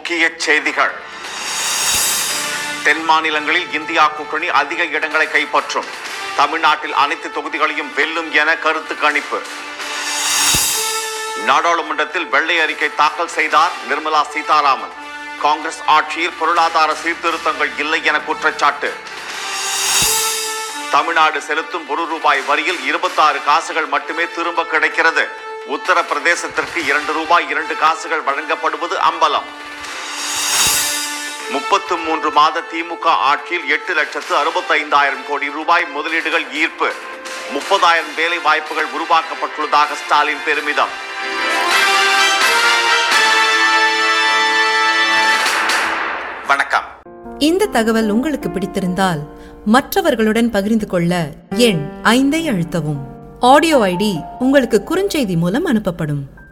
முக்கிய செய்திகள். தென் மாநிலங்களில் இந்தியா கூட்டணி அதிக இடங்களை கைப்பற்றும். தமிழ்நாட்டில் அனைத்து தொகுதிகளையும் வெல்லும் என கருத்து கணிப்பு. நாடாளுமன்றத்தில் வெள்ளை அறிக்கை தாக்கல் செய்தார் நிர்மலா சீதாராமன். காங்கிரஸ் ஆட்சியில் பொருளாதார சீர்திருத்தங்கள் இல்லை என குற்றச்சாட்டு. தமிழ்நாடு செலுத்தும் ₹1 வரியில் 26 காசுகள் மட்டுமே திரும்ப கிடைக்கிறது. உத்தரப்பிரதேசத்திற்கு ₹2 வழங்கப்படுவது அம்பலம். 33 மாத திமுக ஆட்சியில் 8,65,000 கோடி ரூபாய் முதலீடுகள் ஈர்ப்பு. 30,000 வேலை வாய்ப்புகள் உருவாக்கப்பட்டுள்ளதாக ஸ்டாலின் பெருமிதம். வணக்கம். இந்த தகவல் உங்களுக்கு பிடித்திருந்தால் மற்றவர்களுடன் பகிர்ந்து கொள்ள எண் 5 அழுத்தவும். ஆடியோ ஐடி உங்களுக்கு குறுஞ்செய்தி மூலம் அனுப்பப்படும்.